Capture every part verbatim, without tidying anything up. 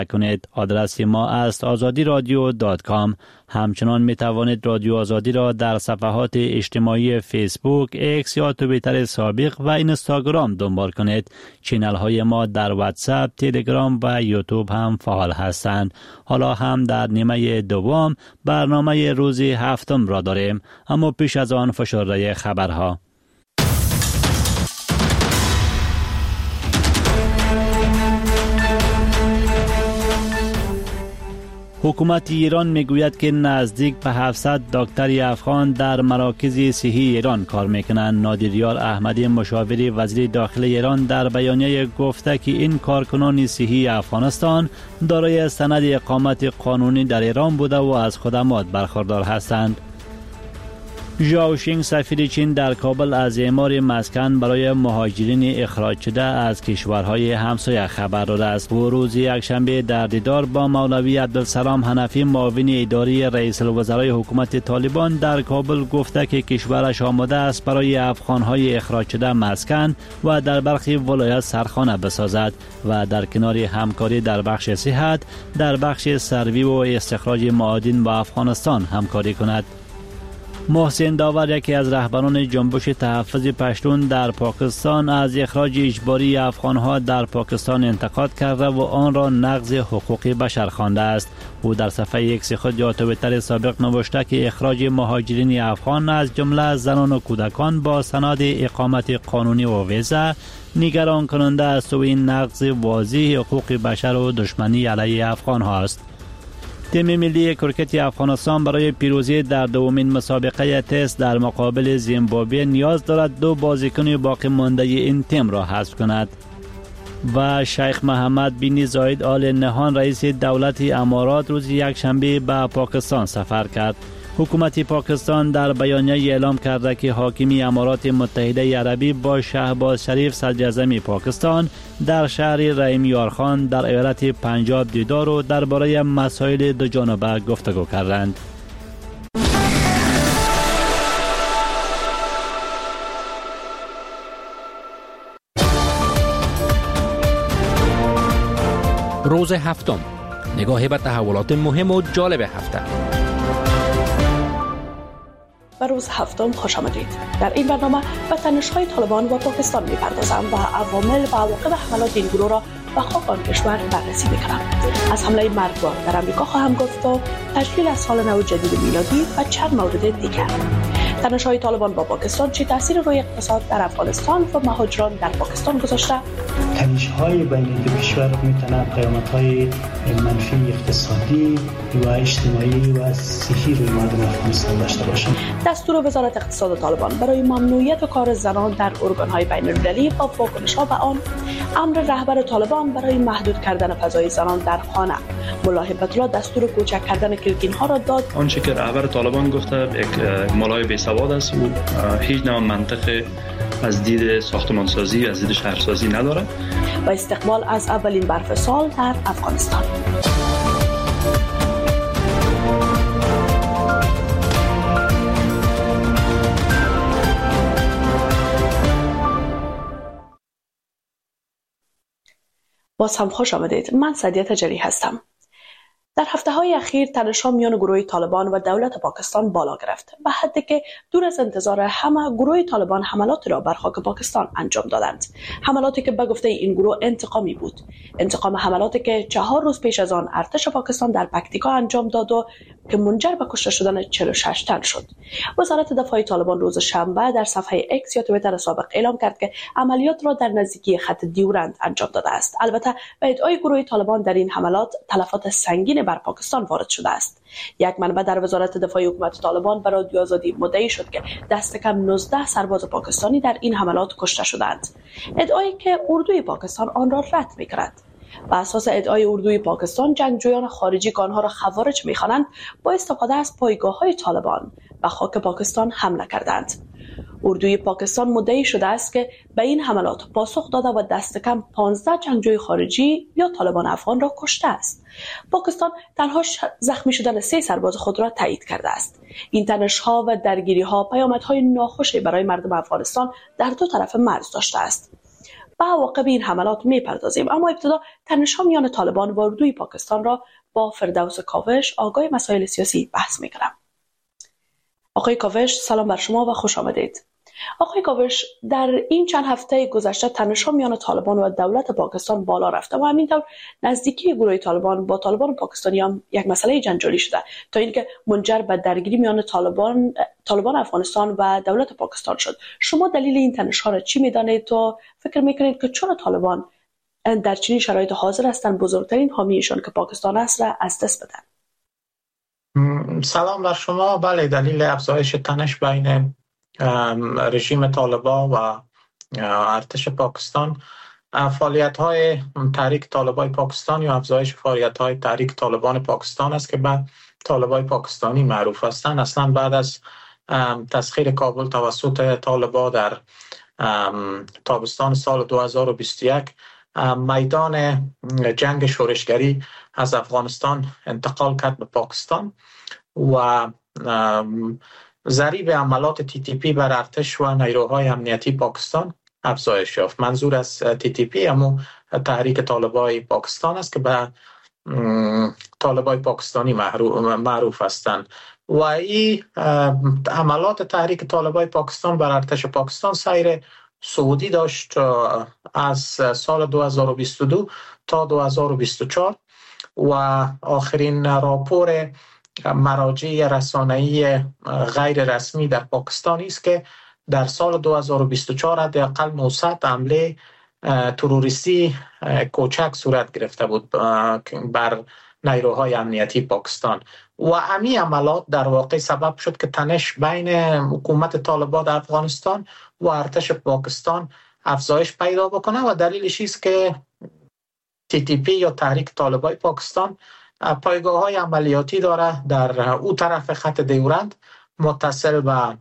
کنید. آدرس ما است آزادی رادیو دات کام. همچنان می توانید رادیو آزادی را در صفحات اجتماعی فیسبوک، ایکس یا توییتر سابق و اینستاگرام دنبال کنید. چینل های ما در واتساپ، تلگرام و یوتیوب هم فعال هستند. حالا هم در نیمه دوم برنامه روز هفتم را داریم، اما پیش از آن فشرده خبرها. حکومت ایران میگوید که نزدیک به هفتصد دکتر افغان در مراکز صحی ایران کار میکنند. نادریار احمدی مشاور وزیر داخلی ایران در بیانیه گفته که این کارکنان صحی افغانستان دارای سند اقامت قانونی در ایران بوده و از خدمات برخوردار هستند. ژائو شینگ سفیر چین در کابل از اعمار مسکن برای مهاجرین اخراج شده از کشورهای همسایه خبر داده است. و روز یکشنبه در دیدار با مولوی عبدالسلام حنفی معاون اداری رئیس الوزرای حکومت طالبان در کابل گفته که کشورش آماده است برای افغانهای اخراج شده مسکن و در برخی ولایت سرخانه بسازد و در کنار همکاری در بخش صحت در بخش سروی و استخراج معادن با افغانستان همکاری کند. محسن داور، یکی از رهبران جنبش تحفظ پشتون در پاکستان، از اخراج اجباری افغانها در پاکستان انتقاد کرده و آن را نقض حقوق بشر خوانده است. او در صفحه ایکس خود یا توییتر سابق نوشته که اخراج مهاجرین افغان از جمله زنان و کودکان با سند اقامت قانونی و ویزا نگران کننده است و این نقض واضح حقوق بشر و دشمنی علیه افغان هاست. تیم ملی کرکت افغانستان برای پیروزی در دومین مسابقه تست در مقابل زیمبابوه نیاز دارد دو بازیکن باقی مانده این تیم را حذف کند. و شیخ محمد بن زاید آل نهان رئیس دولت امارات روز یکشنبه به پاکستان سفر کرد. حکومت پاکستان در بیانیه اعلام کرده که حاکم امارات متحده عربی با شهباز شریف صدراعظم پاکستان در شهر رحیم یارخان در ایالت پنجاب دیدار و درباره مسائل دو جانبه گفتگو کردند. روز هفتم، نگاهی به تحولات مهم و جالب هفته. به روز هفتم خوش آمدید. در این برنامه به تنش‌های طالبان و پاکستان می‌پردازم و عوامل و عواقب حملات این گروه را به خاک آن کشور بررسی می‌کنم. از حمله مرگبار در آمریکا خواهم گفت و تشکیل از سال نو جدید میلادی و چند مورد دیگر. تنش‌های طالبان با پاکستان چه تأثیر روی اقتصاد در افغانستان و مهاجران در پاکستان گذاشته؟ تنش‌های بین دو کشور می‌تونه پیامدهای منفی اقتصادی و اجتماعی و صحی روی مردم افغانستان داشته باشند. دستور وزارت اقتصاد طالبان برای ممنوعیت کار زنان در ارگان‌های بین‌المللی با واکنش‌ها به آن، امر رهبر طالبان برای محدود کردن فضای زنان در خانه، ملا هیبت الله دستور کوچک کردن کلین‌ها را داد. آنچه که رهبر طالبان گفته یک ملای بی‌سواد است و هیچ نوع منطق از دید ساختمانسازی از دید شهرسازی نداره. و استقبال از اولین برف سال در افغانستان. باز هم خوش آمدید. من سعدیه تجری هستم. در هفته‌های اخیر تنش‌ها میان گروه طالبان و دولت پاکستان بالا گرفت و حتی که دور از انتظار همه، گروه طالبان حملات را بر خاک پاکستان انجام دادند. حملاتی که به گفته این گروه انتقامی بود. انتقام حملاتی که چهار روز پیش از آن ارتش پاکستان در پکتیکا انجام داد و که منجر به کشته شدن چهل و شش تن شد. وزارت دفاع طالبان روز شنبه در صفحه ایکس یا توییتر سابق اعلام کرد که عملیات را در نزدیکی خط دیورند انجام داده است. البته به ادعای گروه طالبان در این حملات تلفات سنگین بر پاکستان وارد شده است. یک منبع در وزارت دفاع حکومت طالبان به رادیو آزادی مدعی شد که دست کم نوزده سرباز پاکستانی در این حملات کشته شدند. ادعایی که اردوی پاکستان آن را رد می‌کند. بر اساس ادعای اردوی پاکستان، جنگجویان خارجی که آنها را خوارج می‌خوانند با استفاده از پایگاه‌های طالبان به خاک پاکستان حمله کردند. اردوی پاکستان مدعی شده است که به این حملات پاسخ داده و دست کم پانزده جنگجوی خارجی یا طالبان افغان را کشته است. پاکستان تنها زخمی شدن سه سرباز خود را تایید کرده است. این تنش‌ها و درگیری‌ها پیامدهای ناخوشی برای مردم افغانستان در دو طرف مرز داشته است. به عواقب این حملات میپردازیم. اما ابتدا تنش‌ها میان طالبان و اردوی پاکستان را با فردوس کاوش آگاه مسائل سیاسی بحث میکنم. آقای کاوش، سلام بر شما و خوش آمدید. آقای کاوش، در این چند هفته گذشته تنش‌ها میان طالبان و دولت پاکستان بالا رفته و همینطور نزدیکی گروه طالبان با طالبان پاکستانی هم یک مسئله جنجالی شده تا اینکه منجر به درگیری میان طالبان طالبان افغانستان و دولت پاکستان شد. شما دلیل این تنش‌ها را چی می‌دانید و فکر می‌کنید که چرا طالبان در چنین شرایط حاضر هستند بزرگترین حامیشان که پاکستان است را از دست بدن؟ سلام بر شما. بله، دلیل افزایش تنش بین رژیم طالبان و ارتش پاکستان فعالیت‌های تحریک طالبان پاکستان یا افزایش فعالیت‌های تحریک طالبان پاکستان است که به طالبان پاکستانی معروف هستند. اصلا بعد از تسخیر کابل توسط طالبان در تابستان سال دو هزار و بیست و یک میدان جنگ شورشگری از افغانستان انتقال کرد به پاکستان و ضریب عملات تی تی پی بر ارتش و نیروهای امنیتی پاکستان افزایش یافت. منظور از تی تی پی همون تحریک طالبان پاکستان است که به طالبان پاکستانی معروف هستند و این عملات تحریک طالبان پاکستان بر ارتش پاکستان سیر صعودی داشت از سال دو هزار و بیست و دو تا دو هزار و بیست و چهار و آخرین راپور مراجع رسانه‌ای غیر رسمی در پاکستان است که در سال دو هزار و بیست و چهار حداقل نهصد حمله تروریستی کوچک صورت گرفته بود بر نیروهای امنیتی پاکستان و همین عملات در واقع سبب شد که تنش بین حکومت طالبان در افغانستان و ارتش پاکستان افزایش پیدا بکنه و دلیلش است که تی تی پی یا تحریک طالبان پاکستان پایگاه‌های عملیاتی داره در او طرف خط دیورند متصل به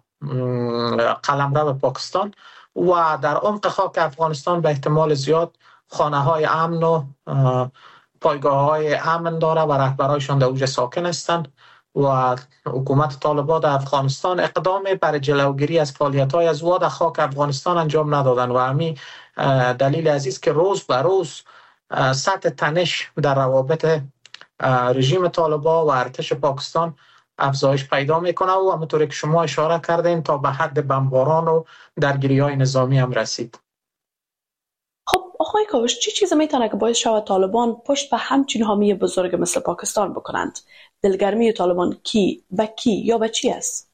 قلمرو پاکستان و در عمق خاک افغانستان به احتمال زیاد خانه‌های امن و پایگاه‌های امن داره و رهبرایشان در اوج ساکن هستند و حکومت طالبان در افغانستان اقدام برای جلوگیری از فعالیت‌های از او در خاک افغانستان انجام ندادن و همین دلیل عزیز که روز به روز سطح تنش در روابط رژیم طالبان و ارتش پاکستان افزایش پیدا میکنه و همونطوری که شما اشاره کردین تا به حد بمباران و درگیری‌های نظامی هم رسید. خب آقای کاوش، چی چیزی میتونه که باعث شود طالبان پشت به همچین حامی بزرگ مثل پاکستان بکنند؟ دلگرمی طالبان کی به کی یا به چی است؟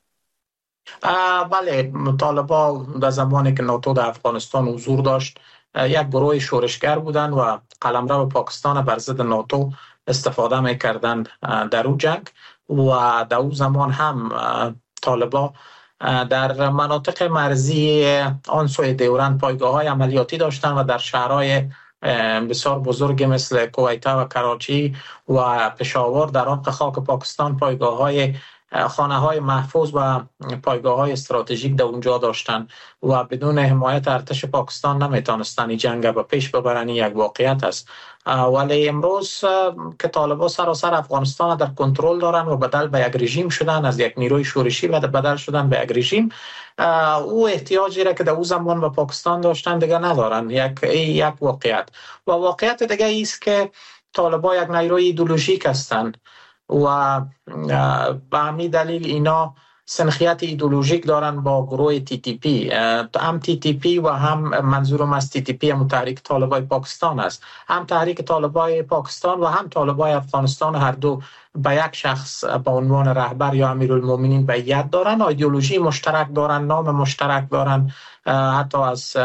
بله، طالبان در زمانی که ناتو در افغانستان حضور داشت یک گروه شورشگر بودند و قلمرو پاکستان بر ضد ناتو استفاده میکردن در اون جنگ و در اون زمان هم طالبان در مناطق مرزی آن سوی دیورند پایگاه‌های عملیاتی داشتند و در شهرهای بسیار بزرگ مثل کویت و کراچی و پشاور در عمق خاک پاکستان پایگاه‌های خانه‌های محفوظ و پایگاه‌های استراتژیک در اونجا داشتند و بدون حمایت ارتش پاکستان نمیتونستن این جنگ به پیش ببرن. یک واقعیت است. ولی امروز که طالبان سراسر افغانستان در کنترل دارن و بدل به یک رژیم شدن، از یک نیروی شورشی و بدل شدن به یک رژیم، او احتیاجی را که در اون زمان به پاکستان داشتن دیگه ندارن. یک یک واقعیت و واقعیت دیگه است که طالبان یک نیروی ایدئولوژیک هستند و به همین دلیل اینا سنخیت ایدئولوژیک دارن با گروه تی تی پی. هم تی تی پی و هم منظورم از تی تی پی هم تحریک طالبان پاکستان است. هم تحریک طالبان پاکستان و هم طالبان افغانستان هر دو به یک شخص به عنوان رهبر یا امیرالمومنین بیعت دارن، ایدئولوژی مشترک دارن، نام مشترک دارن، حتی از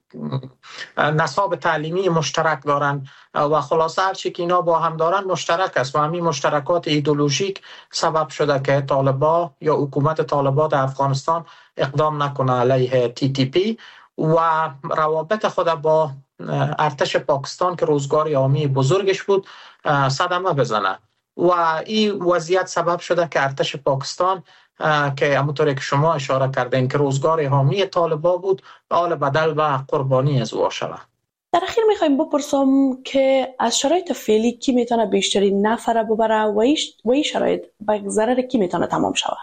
نصاب تعلیمی مشترک دارن و خلاصه هر چی که اینا با هم دارن مشترک است و همین مشترکات ایدئولوژیک سبب شده که طالبان یا حکومت طالبان در افغانستان اقدام نکنه علیه تی تی پی و روابط خود با ارتش پاکستان که روزگار حامی بزرگش بود صدمه بزنه و این وضعیت سبب شده که ارتش پاکستان که همونطوری که شما اشاره کردین که روزگار حامی طالبان بود حال بدل و قربانی از او شده. در اخیر میخوایم بپرسم که از شرایط فعلی کی میتونه بیشترین نفره ببره و این شرایط به ضرر کی میتونه تمام شود؟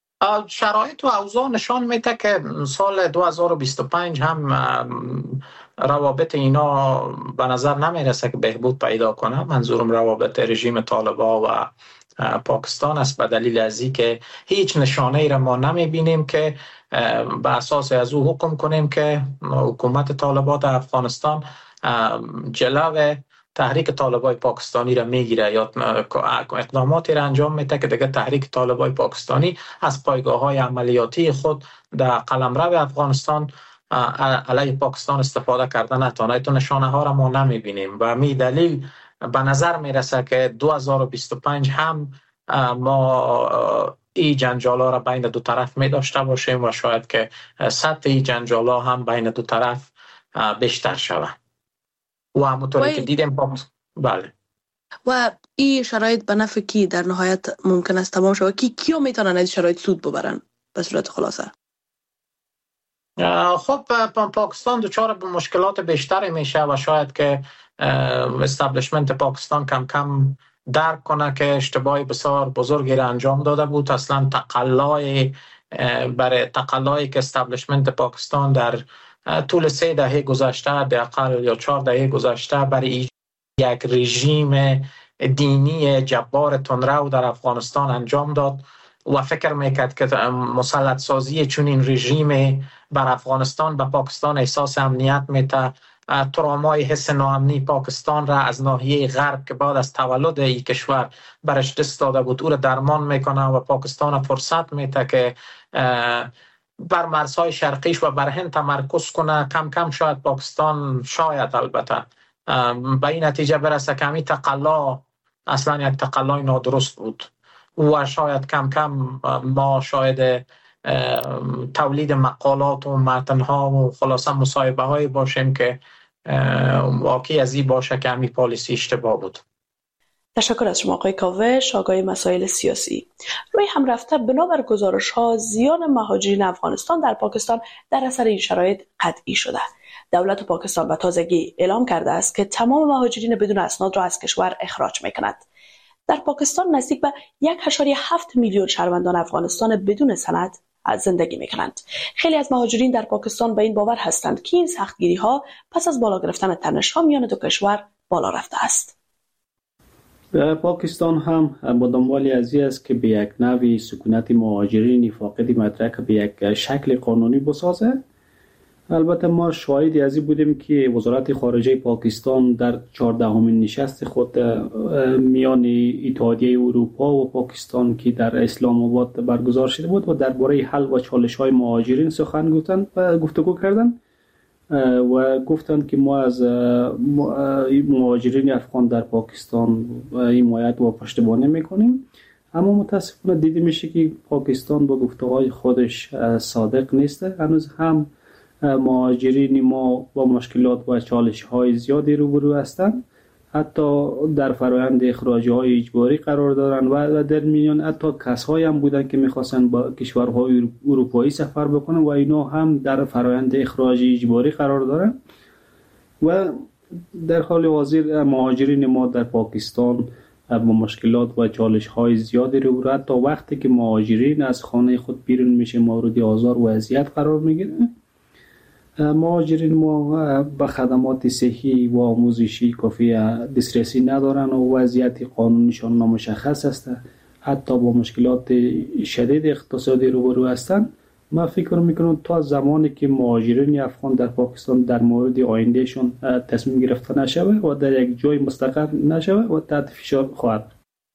شرایط و اوضاع نشان میده که سال دو هزار و بیست و پنج هم روابط اینا به نظر نمیرسه که بهبود پیدا کنه. منظورم روابط رژیم طالبان و پاکستان است، به دلیل از اینکه هیچ نشانه ای را ما نمیبینیم که به اساس از او حکم کنیم که حکومت طالبان در افغانستان جلو تحریک طالبان پاکستانی را میگیره یا اقداماتی را انجام میده که دیگه تحریک طالبان پاکستانی از پایگاه‌های عملیاتی خود در قلمرو افغانستان علیه پاکستان استفاده کردن نتونه. تو نشانه ها را ما نمیبینیم و می دلیل به نظر میرسه که دو هزار و بیست و پنج هم ما این جنجال ها را بین دو طرف می داشته باشیم و شاید که سطح این جنجال ها هم بین دو طرف بیشتر شود و همونطوری که دیدیم پاکستان. بله. و این شرایط به نفع کی در نهایت ممکن است تمام شود؟ کی کیو میتونن از شرایط سود ببرن به صورت خلاصه؟ خب پاکستان دچار به مشکلات بیشتری میشه و شاید که استابلیشمنت پاکستان کم کم درک کنه که اشتباهی بسیار بزرگی را انجام داده بود. اصلا تقلای برای تقلایی که استابلیشمنت پاکستان در طول سه دهه گذشته حداقل یا چهار دهه گذشته برای یک رژیم دینی جبار تندرو در افغانستان انجام داد و فکر میکرد که مسلط سازی چون این رژیم بر افغانستان به پاکستان احساس امنیت میده. ترامای حس ناامنی پاکستان را از ناحیه غرب که بعد از تولد این کشور برش دست داده بود او را درمان میکنه و پاکستان فرصت میده که بر مرزهای شرقیش و بر هند تمرکز کنه. کم کم شاید پاکستان شاید البته به این نتیجه برسه که همین تقلا اصلا یک تقلای نادرست بود و شاید کم کم ما شاید تولید مقالات و متنها و خلاصه مصاحبه هایی باشیم که واقعی از این باشه که همین پالیسی اشتباه بود. تشکر از شما آقای کاوش، آگاه مسائل سیاسی. روی هم رفته بنابر گزارش ها زیان مهاجرین افغانستان در پاکستان در اثر این شرایط قطعی شده. دولت پاکستان به تازگی اعلام کرده است که تمام مهاجرین بدون اسناد را از کشور اخراج میکند. در پاکستان نزدیک به یک و هفت میلیون شهروندان افغانستان بدون سند زندگی میکنند. خیلی از مهاجرین در پاکستان به این باور هستند که این سختگیری ها پس از بالا گرفتن تنش‌ها میان دو کشور بالا رفته است. پاکستان هم با دنبال ازی است که به یک نوعی سکونت مهاجرین فاقد مدرک به یک شکل قانونی بسازه. البته ما شاهدی از این بودیم که وزارت خارجه پاکستان در چهاردهمین نشست خود میان اتحادیه اروپا و پاکستان که در اسلام آباد برگزار شده بود و درباره حل و چالش‌های مهاجرین سخن گفتند و گفتگو کردند و گفتند که ما از مهاجرین افغان در پاکستان حمایت و پشتیبانی میکنیم. اما متاسفانه دیده میشه که پاکستان با گفته‌های خودش صادق نیست. هنوز هم مهاجرین ما با مشکلات و چالش‌های زیادی روبرو هستند. حتی در فرآیند اخراج‌های اجباری قرار دارند و در میان حتی کسایی هم بودن که می‌خواستن با کشورهای اروپایی سفر بکنن و اینا هم در فرآیند اخراج اجباری قرار دارند. و در حال حاضر مهاجرین ما در پاکستان با مشکلات و چالش‌های زیادی روبرو، حتی وقتی که مهاجرین از خانه خود بیرون میشه مورد آزار و اذیت قرار میگیرن. مهاجرین ما به خدمات صحی و آموزشی کافی دسترسی ندارن و وضعیت قانونیشان نامشخص است. حتی با مشکلات شدید اقتصادی روبرو هستند. ما فکر میکنم تا زمانی که مهاجرین افغان در پاکستان در مورد آیندهشون تصمیم گرفته نشود و در یک جای مستقر نشود و تحت فشار خواهد.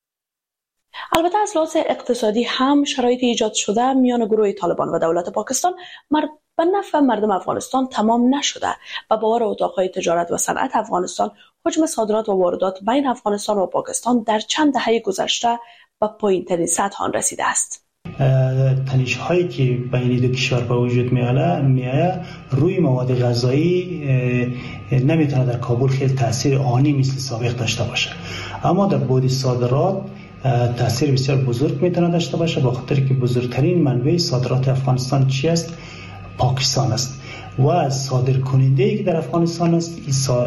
البته از لحاظ اقتصادی هم شرایط ایجاد شده میان گروه طالبان و دولت پاکستان مرد به نفع مردم افغانستان تمام نشده و باور اتاقهای تجارت و صنعت افغانستان حجم صادرات و واردات بین افغانستان و پاکستان در چند دهه گذشته به پایین‌ترین سطح آن رسیده است. تنش‌هایی که بین دو کشور به وجود میاد روی مواد غذایی نمیتونه در کابل خیلی تاثیر آنی مثل سابق داشته باشه، اما در بعد صادرات تاثیر بسیار بزرگ میتونه داشته باشه، با خاطر که بزرگترین منبع صادرات افغانستان چی است؟ پاکستان است و صادر کننده که در افغانستان است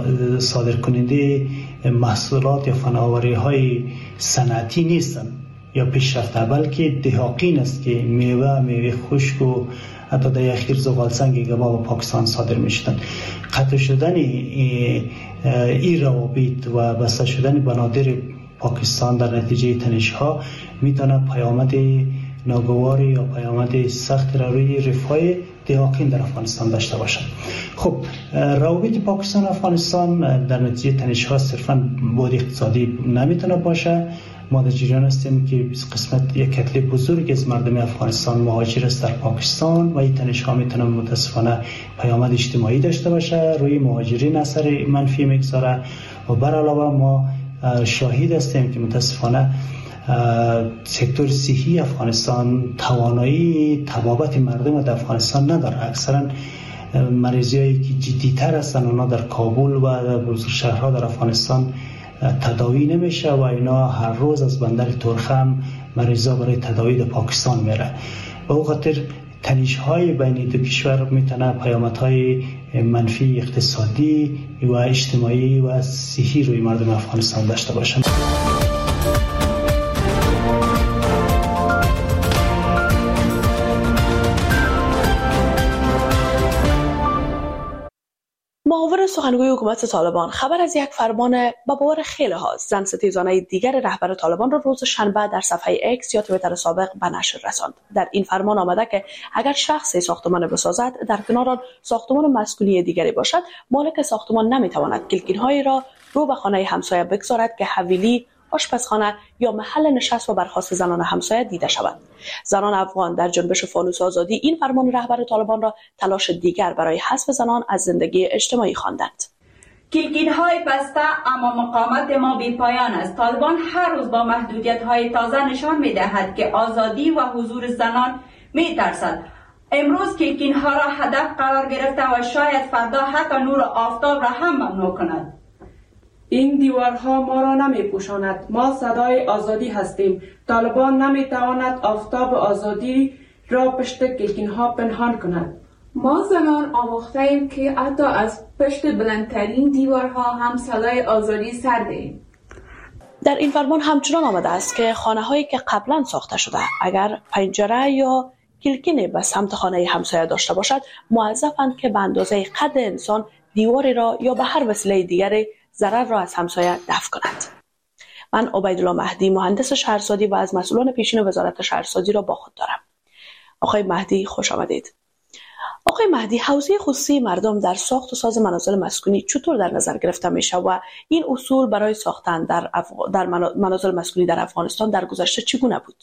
صادر کننده محصولات یا فناوری های صنعتی نیستند. یا پیشرفته، بلکه دهاقین است که میوه میوه خشک و حتی در اخیر زغال سنگ گبا و پاکستان صادر میشدن. قطع شدن این روابط و بسته شدن بنادر پاکستان در نتیجه تنش ها میتونه پیامد ناگوار یا پیامد سخت را روی رفاه دهاقین در افغانستان داشته باشد. خب روابط پاکستان و افغانستان در نتیجه تنش ها صرفا بود اقتصادی نمیتونه باشه. ما در جریان هستیم که قسمت یک کتله بزرگ از مردم افغانستان مهاجر است در پاکستان و این تنش ها میتونه متاسفانه پیامد اجتماعی داشته باشه، روی مهاجرین اثر منفی میگذاره و بر علاوه ما شاهد هستیم که متاسفانه سکتور صحی افغانستان توانایی طبابت مردم در افغانستان نداره. اکثرا مریضی هایی که جدیتر هستن اونا در کابل و در بزرگ شهرها در افغانستان تداوی نمیشه و اینا هر روز از بندر ترخم مریضا برای تداوی در پاکستان میره. به او خاطر تنش های بین دو کشور میتونه پیامدهای منفی اقتصادی و اجتماعی و صحی روی مردم افغانستان داشته باشند. معاون سخنگوی حکومت طالبان خبر از یک فرمان با باور خیلی ها زن ستیزانه دیگر رهبر طالبان را روز شنبه در صفحه اکس یا توییتر سابق به نشر رساند. در این فرمان آمده که اگر شخصی ساختمان بسازد در کنار آن ساختمان مسکونی دیگری باشد، مالک ساختمان نمیتواند کلکین‌هایی را رو به خانه همسایه بگذارد که حویلی، آشپزخانه یا محل نشست و برخاست زنان همسایه دیده شود. زنان افغان در جنبش فانوس آزادی این فرمان رهبر طالبان را تلاش دیگر برای حذف زنان از زندگی اجتماعی خواندند. کلکین‌های بسته اما مقاومت ما بی پایان است. طالبان هر روز با محدودیت‌های تازه نشان می‌دهد که آزادی و حضور زنان می‌ترسد. امروز کلکین‌ها را هدف قرار گرفته و شاید فردا حتی نور آفتاب را هم ممنوع کند. این دیوارها ما را نمی پوشاند. ما صدای آزادی هستیم. طالبان نمی تواند آفتاب آزادی را پشت کلکین‌ها پنهان کند. ما زنان آموخته ایم که حتی از پشت بلندترین دیوارها هم صدای آزادی سر دهیم. در این فرمان همچنان آمده است که خانه‌هایی که قبلا ساخته شده اگر پنجره یا کلکین به سمت خانه همسایه داشته باشد، موظفند که به اندازه قد انسان دیواری را یا به هر وسیله دیگری ضرر را از همسایه دفع کنند. من عبیدالله مهدی، مهندس شهرسازی و از مسئولان پیشین وزارت شهرسازی را با خود دارم. آقای مهدی خوش آمدید. آقای مهدی، حوزه خصوصی مردم در ساخت و ساز منازل مسکونی چطور در نظر گرفته میشه و این اصول برای ساختن در, افغ... در منازل مسکونی در افغانستان در گذشته چگونه بود؟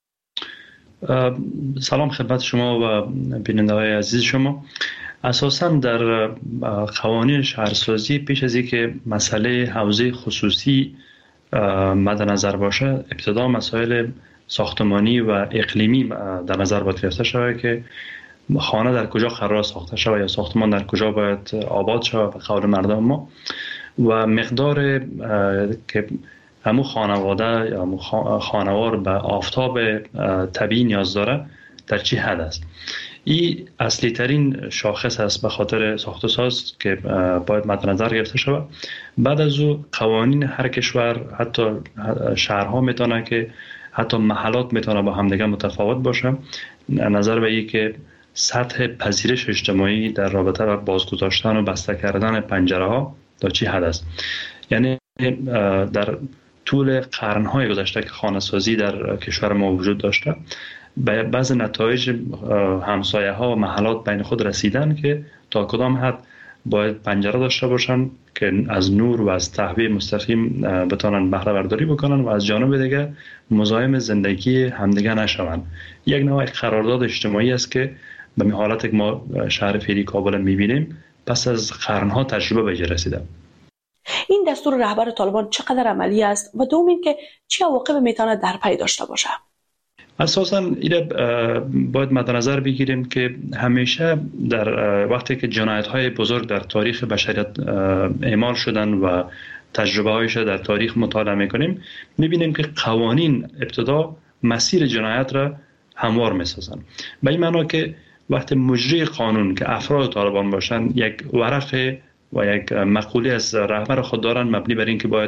سلام خدمت شما و بیننده‌های عزیز شما. اساساً در قوانین شهرسازی پیش از اینکه مسئله حوزه خصوصی مد نظر باشه، ابتدا مسائل ساختمانی و اقلیمی در نظر باید گرفته شود که خانه در کجا قرار ساخته شود یا ساختمان در کجا باید آباد شود به قول مردم ما و مقدار که همون خانواده یا خانوار به آفتاب طبیعی نیاز داره در چی حد است. این اصلی ترین شاخص است به خاطر ساخت و ساز که باید مد نظر گرفته شود. بعد از او قوانین هر کشور، حتی شهرها میتونه که حتی محلات میتونه با همدیگه متفاوت باشه، نظر به این که سطح پذیرش اجتماعی در رابطه با بازگذاشتن و بسته کردن پنجره ها تا چی حد است. یعنی در طول قرنهای گذشته که خانه سازی در کشور ما وجود داشته، به بعض نتایج همسایه ها و محلات بین خود رسیدن که تا کدام حد باید پنجره داشته باشن که از نور و از تهویه مستقیم بتونن بهره برداری بکنن و از جانب دیگه مزاحم زندگی همدیگه نشون. یک نوع قرارداد اجتماعی است که به می حالت که ما شهر فعلی کابل میبینیم پس از قرنها تجربه به رسیده. این دستور رهبر طالبان چقدر عملی است و دوم این که چه عواقب میتونه در پی داشته باشه؟ اساساً این باید مد نظر بگیریم که همیشه در وقتی که جنایت‌های بزرگ در تاریخ بشریت اعمال شدن و تجربه هایش در تاریخ مطالعه میکنیم، میبینیم که قوانین ابتدا مسیر جنایت را هموار میسازن. به این معنا که وقتی مجری قانون که افراد طالبان باشن یک ورقه و یک مقوله از رهبر خود دارن مبنی بر این که باید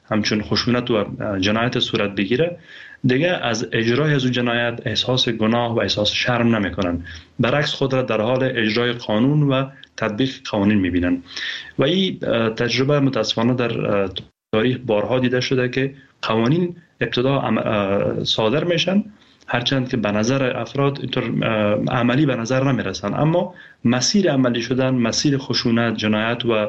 همچون خشونت و جنایت صورت بگیره، دیگه از اجرای از اون جنایت احساس گناه و احساس شرم نمیکنن، برعکس خود را در حال اجرای قانون و تطبیق قوانین میبینن. و این تجربه متاسفانه در تاریخ بارها دیده شده که قوانین ابتدا صادر میشن، هرچند که به نظر افراد اینطور عملی به نظر نمیرسن، اما مسیر عملی شدن، مسیر خشونت، جنایت و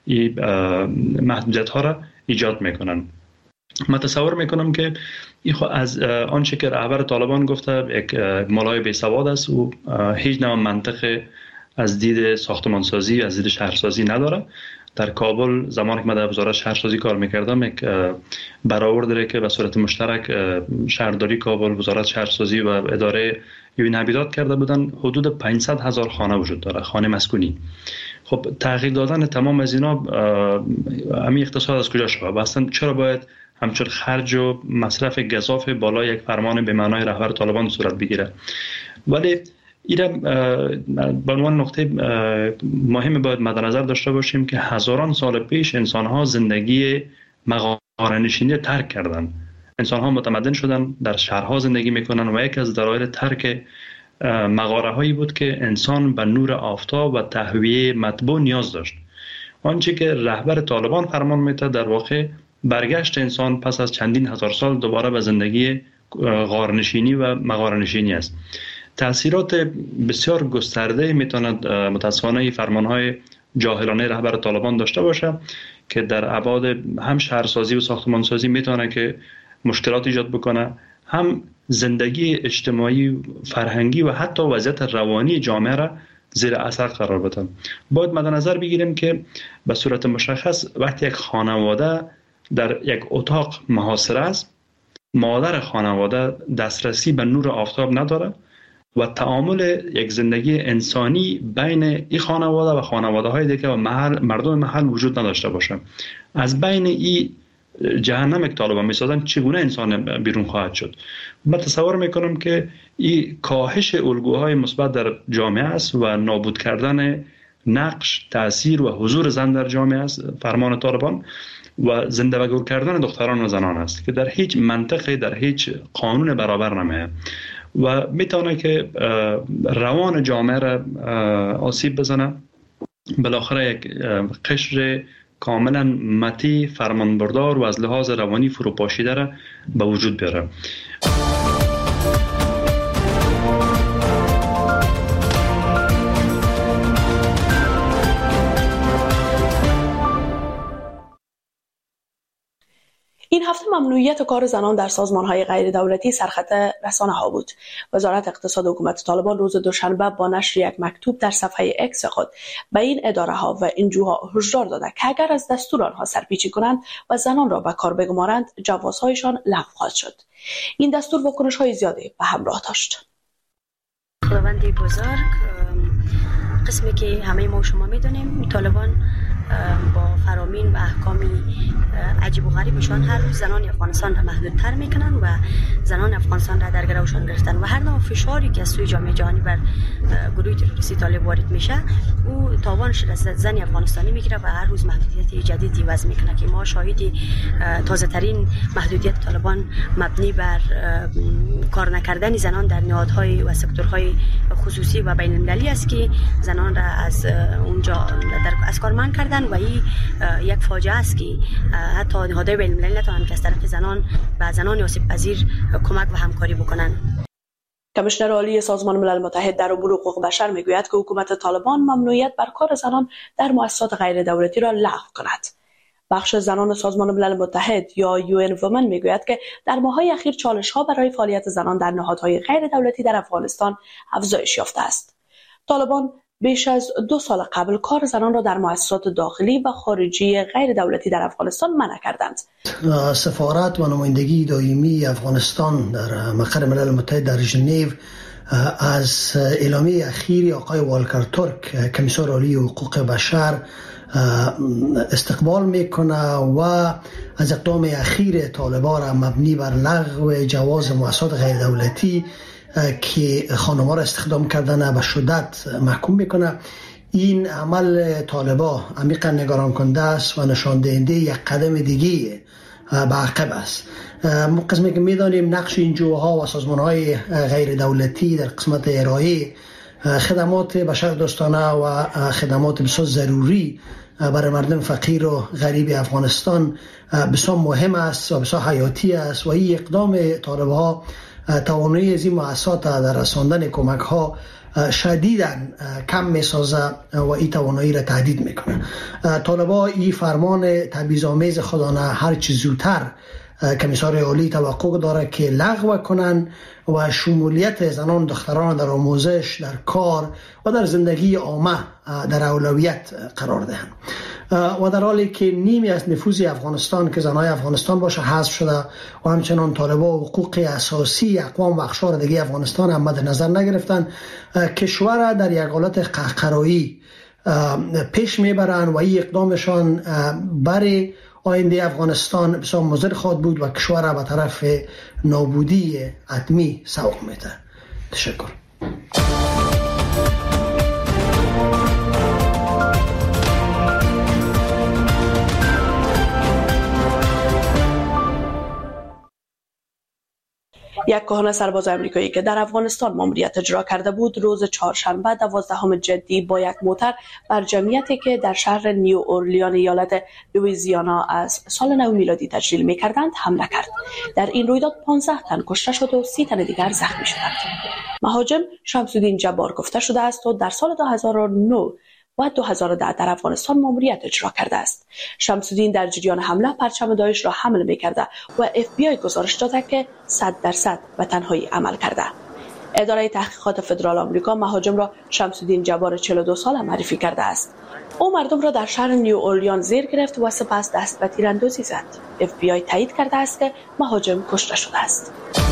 محدودیت ها را ایجاد میکنن. من تصور میکنم که این از آنچه که رهبر طالبان گفته یک ملای بیسواد است و هیچ نوع منطق از دید ساختمانسازی، از دید شهرسازی نداره. در کابل زمانی که من در وزارت شهرسازی کار میکردم، یک برآورد داره که به صورت مشترک شهرداری کابل، وزارت شهرسازی و اداره یوین حبیدات کرده بودن، حدود پانصد هزار خانه وجود داره، خانه مسکونی. خب تغییر دادن تمام از اینا همین اقتصاد از کجا شد؟ اصلا چرا باید همچون خرج و مصرف گزاف بالای یک فرمان به معنای رهبر طالبان صورت بگیره؟ ولی اینا به عنوان نقطه مهم باید مد نظر داشته باشیم که هزاران سال پیش انسان‌ها زندگی مغاره‌نشینی ترک کردن. انسان‌ها متمدن شدن، در شهرها زندگی میکنن و یک از دلایل ترک مغاره‌هایی بود که انسان به نور آفتاب و تهویه مطبوع نیاز داشت. آنچه که رهبر طالبان فرمان میده در واقع برگشت انسان پس از چندین هزار سال دوباره به زندگی غارنشینی و مغاره‌نشینی است. تأثیرات بسیار گسترده میتواند متاسفانه فرمانهای جاهلانه رهبر طالبان داشته باشه که در ابعاد هم شهرسازی و ساختمانسازی میتونه که مشکلات ایجاد بکنه، هم زندگی اجتماعی، فرهنگی و حتی وضعیت روانی جامعه را زیر اثر قرار بده. باید مد نظر بگیریم که به صورت مشخص وقتی یک خانواده در یک اتاق محاصره است، مادر خانواده دسترسی به نور آفتاب نداره و تعامل یک زندگی انسانی بین این خانواده و خانواده های دیگه و محل مردم محل وجود نداشته باشه. از بین این جهنم که طالبان میسازن چگونه انسان بیرون خواهد شد؟ من تصور میکنم که این کاهش الگوهای مثبت در جامعه است و نابود کردن نقش، تأثیر و حضور زن در جامعه است فرمان طالبان، و زنده و گور کردن دختران و زنان است که در هیچ منطقه، در هیچ قانون برابر نمیه و میتونه که روان جامعه را آسیب بزنه. بالاخره یک قشر کاملا متی، فرمانبردار و از لحاظ روانی فروپاشیده را به وجود بیاره. این هفته ممنوعیت کار زنان در سازمان‌های غیر دولتی سرخط رسانه‌ها بود. وزارت اقتصاد حکومت طالبان روز دوشنبه با نشر یک مکتوب در صفحه اکس خود به این اداره‌ها و انجوها هشدار داده که اگر از دستور آنها سرپیچی کنند و زنان را به کار بگمارند، جوازهایشان لغو خواهد شد. این دستور واکنش‌های زیادی به همراه داشت. خداوند بزرگ، قسمی که همه ما شما می‌دونیم، طالبان با فرامین و احکامی عجیب و غریبشان هر روز زنان افغانستان را محدودتر میکنن و زنان افغانستان را در گروشان گرفتن و هر نوع فشاری که از سوی جامعه جهانی بر گروه تروریستی طالب وارد میشه او تاوانش را زن افغانستانی میگیره و هر روز محدودیت جدیدی وضع میکنه که ما شاهدی تازه ترین محدودیت طالبان مبنی بر کار نکردن زنان در نهادهای و سکتورهای خصوصی و بین المللی است که زنان را از اونجا در از کار منع کردن و این یک فاجعه است که حتی نهادهای بین المللی نتوانند که از طرف زنان و زنان آسیب پذیر کمک و همکاری بکنند. کمیشنر عالی سازمان ملل متحد در امور حقوق بشر میگوید که حکومت طالبان ممنوعیت بر کار زنان در مؤسسات غیر دولتی را لغو کند. بخش زنان سازمان ملل متحد یا یو ان وومن میگوید که در ماه‌های اخیر چالش‌ها برای فعالیت زنان در نهادهای غیر دولتی در افغانستان افزایش یافته است. طالبان بیش از دو سال قبل کار زنان را در مؤسسات داخلی و خارجی غیر دولتی در افغانستان منع کردند. سفارت و نمایندگی دائمی افغانستان در مقر ملل متحد در ژنو از اعلامیه اخیری آقای والکر ترک، کمیسر عالی حقوق بشر، استقبال میکنه و از اقدام اخیر طالبان را مبنی بر لغو جواز مؤسسات غیر دولتی که خانم‌ها را استخدام کردن به شدت محکوم میکنه. این عمل طالبان عمیقا نگران کننده است و نشان دهنده یک قدم دیگه به عقب است. قسمی که میدانیم نقش این جوها و سازمان های غیر دولتی در قسمت ارائه خدمات بشر دوستانه و خدمات بسیار ضروری برای مردم فقیر و غریب افغانستان بسیار مهم است و بسیار حیاتی است و این اقدام طالب ها توانایی از این مؤسسات در رساندن کمک ها شدیداً کم میسازه و این توانایی را تهدید میکنه. طالبان این فرمان تبعیض‌آمیز خودانه هر چه زودتر کمیسار عالی توقع داره که لغو کنن و شمولیت زنان دختران در آموزش، در کار و در زندگی عامه در اولویت قرار دهند. و در حالی که نیمی از نفوذ افغانستان که زنای افغانستان باشه حذف شده و همچنان طالبان حقوق اساسی اقوام و اقشار دیگه افغانستان هم مد نظر نگرفتن، کشور در یک حالت قهقرایی پیش میبرن و این اقدامشان برای آینده افغانستان بسیار مضر خواهد بود و کشور را به طرف نابودی حتمی سوق میده. تشکر. یک کهنه سرباز آمریکایی که در افغانستان ماموریت اجرا کرده بود روز چهارشنبه دوازدهم جدی با یک موتر بر جمعیتی که در شهر نیو اورلیان ایالت لوئیزیانا از سال نو میلادی تجلیل می‌کردند حمله کرد. در این رویداد پانزده تن کشته شد و سی تن دیگر زخمی شدند. مهاجم شمس‌الدین جبار گفته شده است و در سال دو هزار و نه و دو هزار و ده در افغانستان ماموریت اجرا کرده است. شمس‌الدین در جریان حمله پرچم داعش را حمل می‌کرده و اف بی آی گزارش داده که صد درصد به تنهایی عمل کرده. اداره تحقیقات فدرال آمریکا مهاجم را شمس‌الدین جبار چهل و دو ساله معرفی کرده است. او مردم را در شهر نیو اورلیان زیر گرفت و سپس دست به تیراندازی زد. اف بی آی تایید کرده است که مهاجم کشته شده است.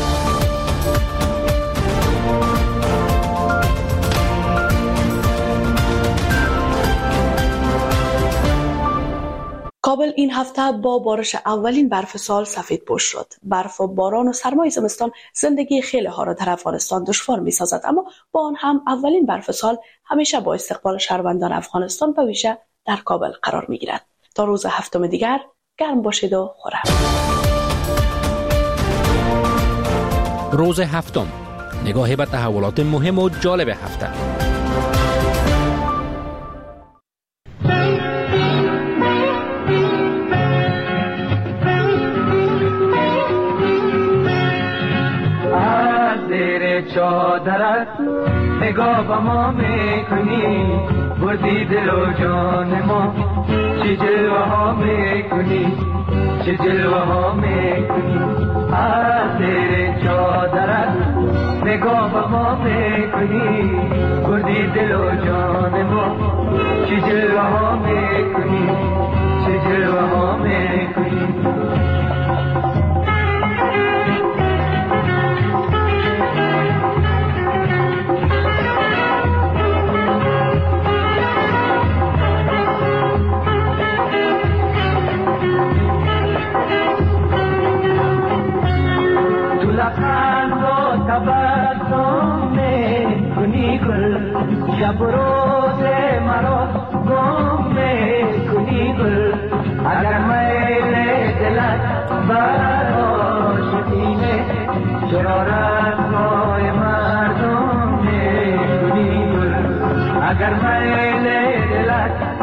کابل این هفته با بارش اولین برف سال سفیدپوش شد. برف و باران و سرمای زمستان زندگی خیلی ها را در افغانستان دشوار می سازد، اما با آن هم اولین برف سال همیشه با استقبال شهروندان افغانستان به ویژه در کابل قرار می گیرد. تا روز هفتم دیگر گرم باشید و خورم. روز هفتم، نگاهی به تحولات مهم و جالب هفته. چادرت نگاه با ما میکنی، بردی دل و جان ما، چه جلوه ها میکنی، چه جلوه ها میکنی. از زیر چادرت نگاه با ما میکنی، بردی دل و جان ما، چه جلوه ها میکنی، چه جلوه ها میکنی. شب روز مرا گم میکنی گل، اگر میل دلت برآشفته چرا رسوای مردم میکنی گل، اگر میل دلت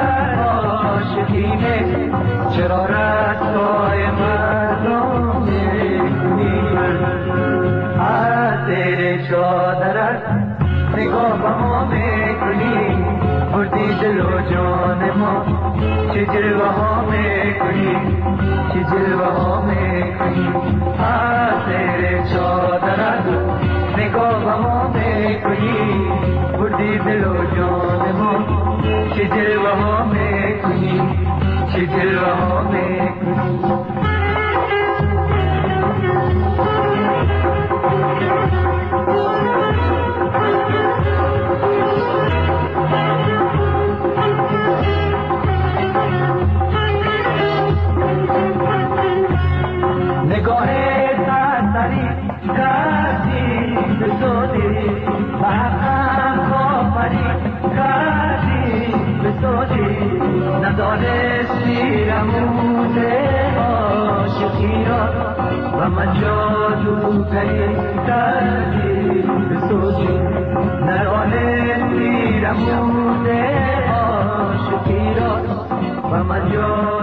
برآشفته چرا رسوای مردم میکنی گل. از زیر چادرت نگاه با ما میکنی، بردی دل و جان ما، چه جلوه ها میکنی، چه جلوه ها میکنی. از زیر چادرت نگاه با ما میکنی، بردی دل و جان ما، چه جلوه ها میکنی، چه جلوه ها میکنی. نگاه تاتری کردی بسودی، محقم کافری کردی بسودی، ندانستی رموز و من جادو کردی بسوزی نرانه میرموده عاشقی را و من جادو